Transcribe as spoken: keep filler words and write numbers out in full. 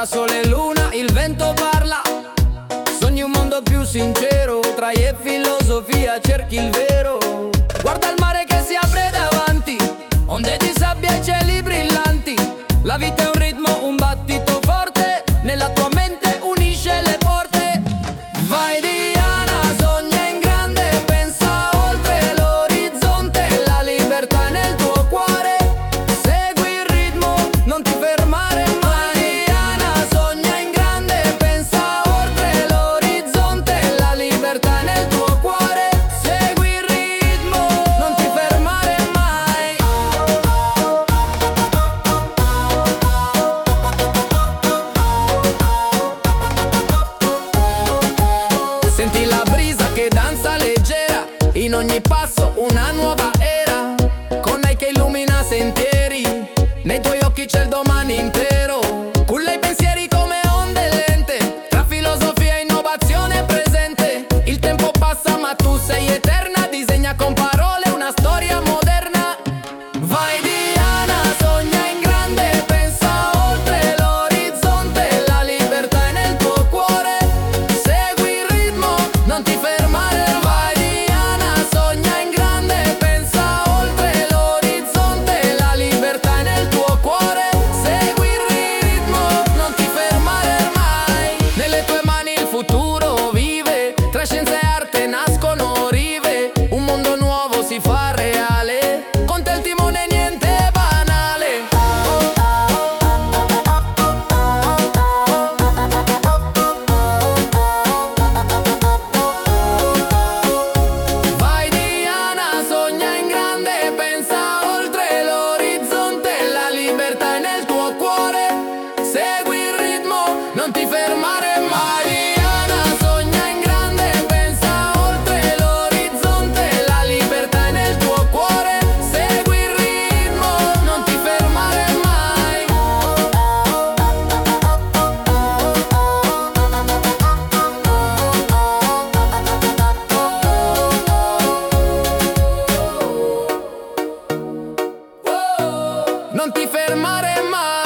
tra sole e luna il vento parla. Sogni un mondo più sincero, tra io e filosofia cerchi il vero. Guarda il mare che si apre davanti, onde di sabbia e cieli brillanti. La vita è un ritmo, un battito forte, nella tua mente unisce le porte. Vai Diana, sogna in grande, pensa oltre l'orizzonte. La libertà è nel tuo cuore, segui il ritmo, non ti fermare mai. Diana, sogna in grande, pensa oltre l'orizzonte. La libertà è nel tuo cuore, segui il ritmo, non ti fermare mai. Senti la brisa che danza leggera, in ogni passo una nuova era. Con lei che illumina sentieri, nei tuoi occhi c'è il domani intero. Culla i pensieri come onde lente, tra filosofia e innovazione presente. Il tempo passa ma tu sei eterna, disegna con parole una storia moderna. Vai Diana, sogna in grande, pensa oltre l'orizzonte. La libertà è nel tuo cuore, segui il ritmo, non ti fermare. Vai Diana, sogna in grande, pensa oltre l'orizzonte. La libertà è nel tuo cuore, segui il ritmo, non ti fermare mai. Nelle tue mani il futuro vive, tra scienza e arte nascono rive. Un mondo nuovo si fa reale, con te il timone niente è banale. Vai Diana, sogna in grande, pensa oltre l'orizzonte. La libertà è nel tuo cuore, segui il ritmo, non ti fermare mai. Diana, sogna in grande, pensa oltre l'orizzonte. La libertà è nel tuo cuore, segui il ritmo, non ti fermare mai. Non ti fermare mai.